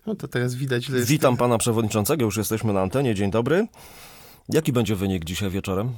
No to teraz widać, że jest... Witam pana przewodniczącego, już jesteśmy na antenie. Dzień dobry. Jaki będzie wynik dzisiaj wieczorem?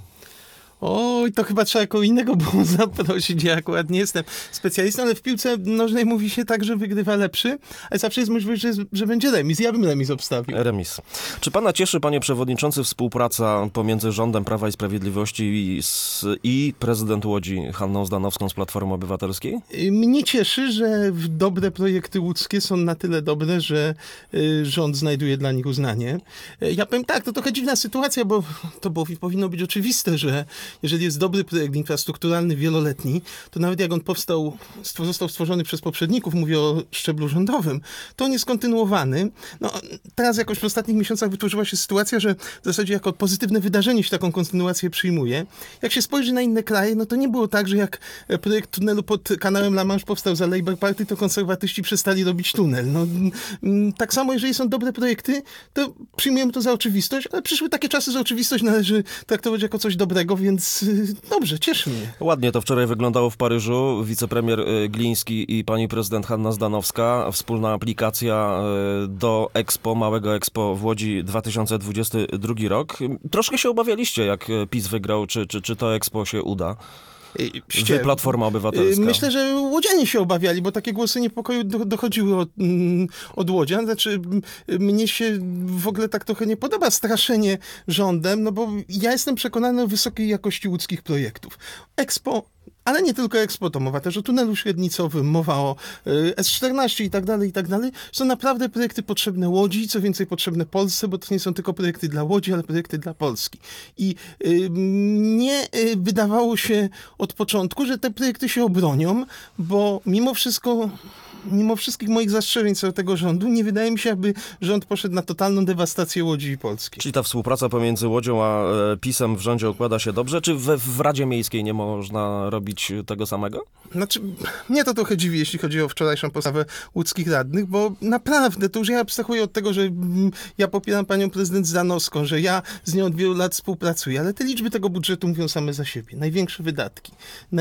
Oj, to chyba trzeba kogo innego było zaprosić. Ja akurat nie jestem specjalistą, ale w piłce nożnej mówi się tak, że wygrywa lepszy, ale zawsze jest możliwość, że będzie remis. Ja bym remis obstawił. Remis. Czy pana cieszy, panie przewodniczący, współpraca pomiędzy rządem Prawa i Sprawiedliwości i prezydent Łodzi Hanną Zdanowską z Platformy Obywatelskiej? Mnie cieszy, że dobre projekty łódzkie są na tyle dobre, że rząd znajduje dla nich uznanie. Ja powiem tak, to trochę dziwna sytuacja, bo to powinno być oczywiste, że jeżeli jest dobry projekt infrastrukturalny, wieloletni, to nawet jak on został stworzony przez poprzedników, mówię o szczeblu rządowym, to on jest kontynuowany. No, teraz jakoś w ostatnich miesiącach wytworzyła się sytuacja, że w zasadzie jako pozytywne wydarzenie się taką kontynuację przyjmuje. Jak się spojrzy na inne kraje, no to nie było tak, że jak projekt tunelu pod kanałem La Manche powstał za Labour Party, to konserwatyści przestali robić tunel. No, tak samo, jeżeli są dobre projekty, to przyjmujemy to za oczywistość, ale przyszły takie czasy, że oczywistość należy traktować jako coś dobrego, więc dobrze, cieszy mnie. Ładnie to wczoraj wyglądało w Paryżu. Wicepremier Gliński i pani prezydent Hanna Zdanowska. Wspólna aplikacja do Expo, małego Expo w Łodzi 2022 rok. Troszkę się obawialiście, jak PiS wygrał, czy to Expo się uda? Platforma Obywatelska. Myślę, że łodzianie się obawiali, bo takie głosy niepokoju dochodziły od łodzian. Znaczy, mnie się w ogóle tak trochę nie podoba straszenie rządem, no bo ja jestem przekonany o wysokiej jakości łódzkich projektów. Expo, ale nie tylko Expo, to mowa też o tunelu średnicowym, mowa o S14 i tak dalej. Są naprawdę projekty potrzebne Łodzi, co więcej potrzebne Polsce, bo to nie są tylko projekty dla Łodzi, ale projekty dla Polski. I mnie wydawało się od początku, że te projekty się obronią, bo mimo wszystkich moich zastrzeżeń co do tego rządu, nie wydaje mi się, aby rząd poszedł na totalną dewastację Łodzi i Polski. Czyli ta współpraca pomiędzy Łodzią a PiS-em w rządzie układa się dobrze? Czy w Radzie Miejskiej nie można robić tego samego? Znaczy, mnie to trochę dziwi, jeśli chodzi o wczorajszą postawę łódzkich radnych, bo naprawdę, to już ja abstrahuję od tego, że ja popieram panią prezydent Zdanowską, że ja z nią od wielu lat współpracuję, ale te liczby tego budżetu mówią same za siebie. Największe wydatki,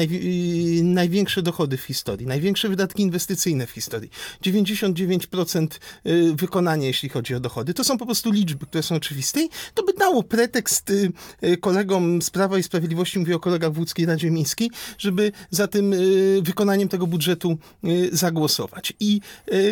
największe dochody w historii, największe wydatki inwestycyjne w historii. 99% wykonania, jeśli chodzi o dochody. To są po prostu liczby, które są oczywiste i to by dało pretekst kolegom z Prawa i Sprawiedliwości, mówię o kolegach w Łódzkiej Radzie Miejskiej, żeby za tym wykonaniem tego budżetu zagłosować. I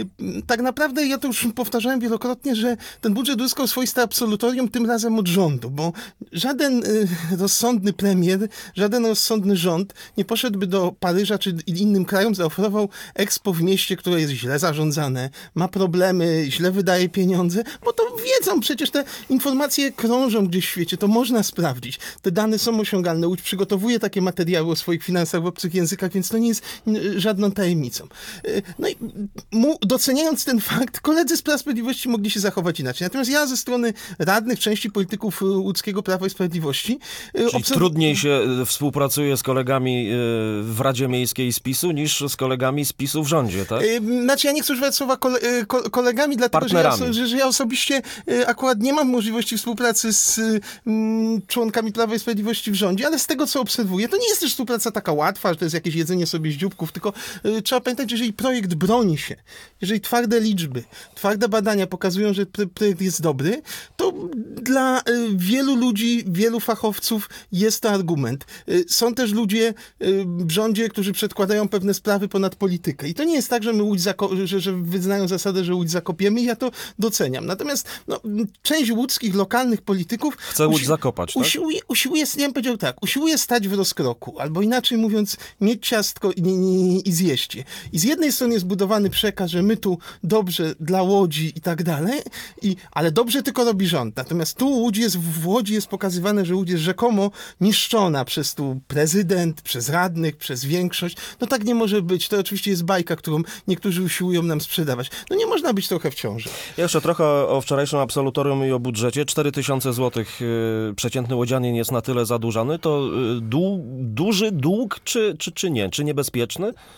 tak naprawdę ja to już powtarzałem wielokrotnie, że ten budżet uzyskał swoiste absolutorium tym razem od rządu, bo żaden rozsądny premier, żaden rozsądny rząd nie poszedłby do Paryża czy innym krajom, zaoferował Expo w mieście, które jest źle zarządzane, ma problemy, źle wydaje pieniądze, bo to wiedzą, przecież te informacje krążą gdzieś w świecie, to można sprawdzić. Te dane są osiągalne. Łódź przygotowuje takie materiały o swoich finansach w obcych językach, więc to nie jest żadną tajemnicą. No i doceniając ten fakt, koledzy z Prawa i Sprawiedliwości mogli się zachować inaczej. Natomiast ja ze strony radnych, części polityków łódzkiego Prawa i Sprawiedliwości... Czyli trudniej się współpracuje z kolegami w Radzie Miejskiej z PiS-u niż z kolegami z PiS-u w rządzie, tak? Znaczy ja nie chcę używać słowa kolegami, dlatego że ja osobiście akurat nie mam możliwości współpracy z członkami Prawa i Sprawiedliwości w rządzie, ale z tego, co obserwuję, to nie jest też współpraca taka łatwa, że to jest jakieś jedzenie sobie z dzióbków, tylko trzeba pamiętać, że jeżeli projekt broni się, jeżeli twarde liczby, twarde badania pokazują, że projekt jest dobry, to dla wielu ludzi, wielu fachowców jest to argument. Są też ludzie w rządzie, którzy przedkładają pewne sprawy ponad politykę. I to nie jest tak, że my Łódź że wyznają zasadę, że Łódź zakopiemy i ja to doceniam. Natomiast część łódzkich, lokalnych polityków chce Łódź zakopać, tak? Usiłuje, ja bym powiedział tak, usiłuje stać w rozkroku, albo inaczej mówiąc, mieć ciastko i zjeść je. I z jednej strony jest budowany przekaz, że my tu dobrze dla Łodzi i tak dalej, ale dobrze tylko robi rząd. Natomiast tu w Łodzi jest pokazywane, że Łódź jest rzekomo niszczona przez tu prezydent, przez radnych, przez większość. No tak nie może być. To oczywiście jest bajka, którą niektórzy usiłują nam sprzedawać. No nie można być trochę w ciąży. Jeszcze trochę o wczorajszym absolutorium i o budżecie. 4000 złotych przeciętny łodzianin jest na tyle zadłużony. To duży dług, czy nie? Czy niebezpieczny?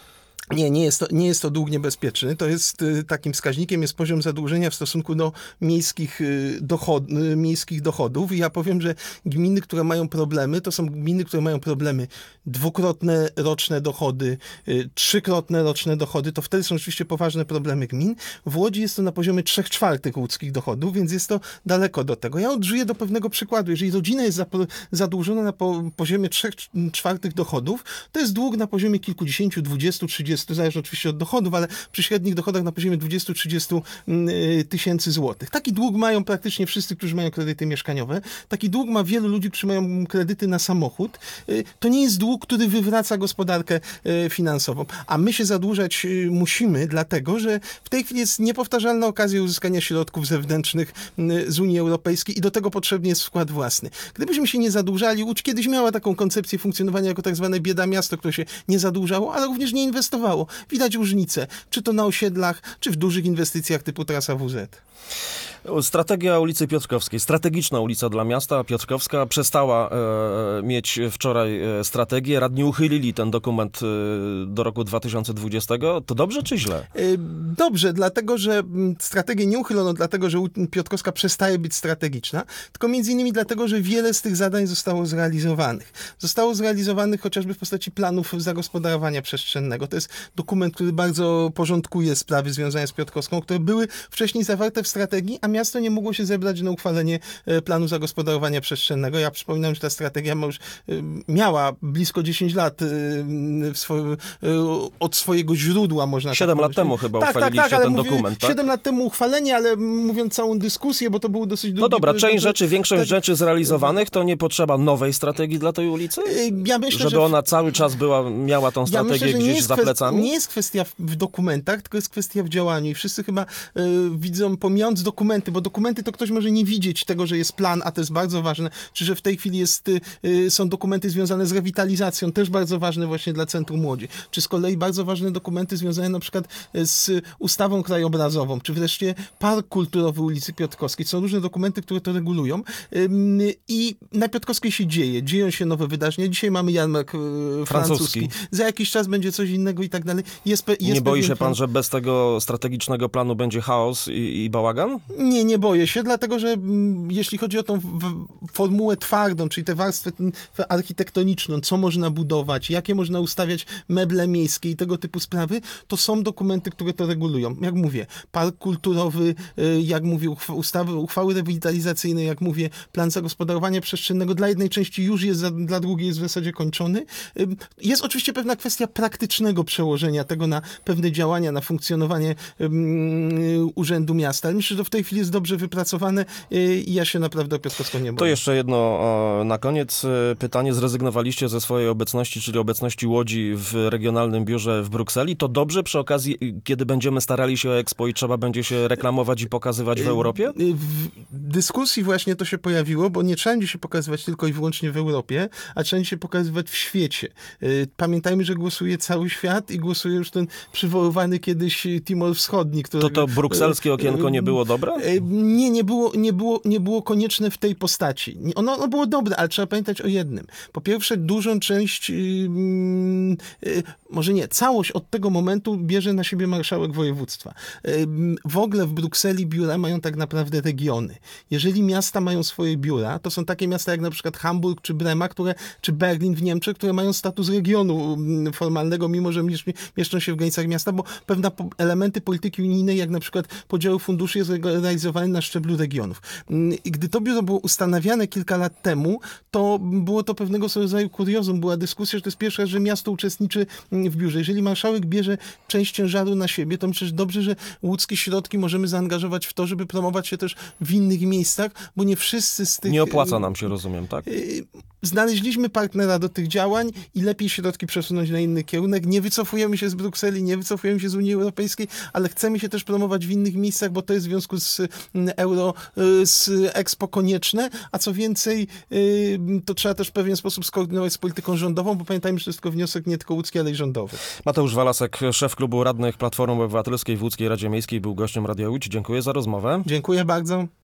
Nie jest to dług niebezpieczny. To jest takim wskaźnikiem jest poziom zadłużenia w stosunku do miejskich dochodów. I ja powiem, że gminy, które mają problemy, to są gminy, które mają problemy dwukrotne roczne dochody, trzykrotne roczne dochody. To wtedy są rzeczywiście poważne problemy gmin. W Łodzi jest to na poziomie 3/4 łódzkich dochodów, więc jest to daleko do tego. Ja odżyję do pewnego przykładu. Jeżeli rodzina jest zadłużona na poziomie 3/4 dochodów, to jest dług na poziomie kilkudziesięciu, 20, 30, zależy oczywiście od dochodów, ale przy średnich dochodach na poziomie 20-30 tysięcy złotych. Taki dług mają praktycznie wszyscy, którzy mają kredyty mieszkaniowe. Taki dług ma wielu ludzi, którzy mają kredyty na samochód. To nie jest dług, który wywraca gospodarkę finansową. A my się zadłużać musimy, dlatego, że w tej chwili jest niepowtarzalna okazja uzyskania środków zewnętrznych z Unii Europejskiej i do tego potrzebny jest wkład własny. Gdybyśmy się nie zadłużali, Łódź kiedyś miała taką koncepcję funkcjonowania jako tak zwane bieda miasto, które się nie zadłużało, ale również nie inwestowało. Widać różnicę, czy to na osiedlach, czy w dużych inwestycjach typu trasa WZ. Strategia ulicy Piotrkowskiej, strategiczna ulica dla miasta. Piotrkowska przestała mieć wczoraj strategię. Radni uchylili ten dokument do roku 2020. To dobrze czy źle? Dobrze, dlatego że strategię nie uchylono, dlatego że Piotrkowska przestaje być strategiczna, tylko między innymi dlatego, że wiele z tych zadań zostało zrealizowanych. Zostało zrealizowanych chociażby w postaci planów zagospodarowania przestrzennego. To jest dokument, który bardzo porządkuje sprawy związane z Piotrkowską, które były wcześniej zawarte w strategii, a miasto nie mogło się zebrać na uchwalenie planu zagospodarowania przestrzennego. Ja przypominam, że ta strategia miała blisko 10 lat od swojego źródła, można 7 lat temu chyba uchwaliliście ten dokument, tak? 7 lat temu uchwalenie, ale mówiąc całą dyskusję, bo to było dosyć długie. No dobra, większość rzeczy zrealizowanych, to nie potrzeba nowej strategii dla tej ulicy? Ja myślę, żeby ona cały czas miała tą strategię gdzieś za plecami? Nie jest kwestia w dokumentach, tylko jest kwestia w działaniu. I wszyscy chyba widzą, pomijając dokumenty, bo dokumenty to ktoś może nie widzieć tego, że jest plan, a to jest bardzo ważne, czy że w tej chwili są dokumenty związane z rewitalizacją, też bardzo ważne właśnie dla Centrum Łodzi. Czy z kolei bardzo ważne dokumenty związane na przykład z ustawą krajobrazową, czy wreszcie Park Kulturowy ulicy Piotrkowskiej. Są różne dokumenty, które to regulują. I na Piotrkowskiej się dzieją się nowe wydarzenia. Dzisiaj mamy jarmark francuski. Za jakiś czas będzie coś innego i tak dalej. Nie boi się pan, że bez tego strategicznego planu będzie chaos i bałagan? Nie boję się, dlatego że jeśli chodzi o tą formułę twardą, czyli tę warstwę architektoniczną, co można budować, jakie można ustawiać meble miejskie i tego typu sprawy, to są dokumenty, które to regulują. Jak mówię, park kulturowy, jak mówię, uchwały rewitalizacyjne, jak mówię, plan zagospodarowania przestrzennego dla jednej części już jest, dla drugiej jest w zasadzie kończony. Jest oczywiście pewna kwestia praktycznego przełożenia tego na pewne działania, na funkcjonowanie Urzędu Miasta. Ale myślę, że to w tej chwili jest dobrze wypracowane i ja się naprawdę o Piotrkowską nie boję. To jeszcze jedno na koniec pytanie. Zrezygnowaliście ze swojej obecności, czyli obecności Łodzi w regionalnym biurze w Brukseli. To dobrze przy okazji, kiedy będziemy starali się o Expo i trzeba będzie się reklamować i pokazywać w Europie? W dyskusji właśnie to się pojawiło, bo nie trzeba będzie się pokazywać tylko i wyłącznie w Europie, a trzeba się pokazywać w świecie. Pamiętajmy, że głosuje cały świat i głosuje już ten przywoływany kiedyś Timor Wschodni. To brukselskie okienko nie było dobre? Nie było konieczne w tej postaci. Ono było dobre, ale trzeba pamiętać o jednym. Po pierwsze, dużą część, może nie, całość od tego momentu bierze na siebie marszałek województwa. W ogóle w Brukseli biura mają tak naprawdę regiony. Jeżeli miasta mają swoje biura, to są takie miasta jak na przykład Hamburg czy Brema, czy Berlin w Niemczech, które mają status regionu formalnego, mimo że mieszczą się w granicach miasta, bo pewne elementy polityki unijnej, jak na przykład podział funduszy, jest realizowany na szczeblu regionów. I gdy to biuro było ustanawiane kilka lat temu, to było to pewnego rodzaju kuriozum. Była dyskusja, że to jest pierwszy raz, że miasto uczestniczy w biurze. Jeżeli marszałek bierze część ciężaru na siebie, to myślę, że dobrze, że łódzkie środki możemy zaangażować w to, żeby promować się też w innych miejscach, bo nie wszyscy z tych... Nie opłaca nam się, rozumiem, tak? Znaleźliśmy partnera do tych działań i lepiej środki przesunąć na inny kierunek. Nie wycofujemy się z Brukseli, nie wycofujemy się z Unii Europejskiej, ale chcemy się też promować w innych miejscach, bo to jest w związku z z Expo konieczne, a co więcej, to trzeba też w pewien sposób skoordynować z polityką rządową, bo pamiętajmy, że to jest tylko wniosek nie tylko łódzki, ale i rządowy. Mateusz Walasek, szef klubu radnych Platformy Obywatelskiej w Łódzkiej Radzie Miejskiej, był gościem Radia Łódź. Dziękuję za rozmowę. Dziękuję bardzo.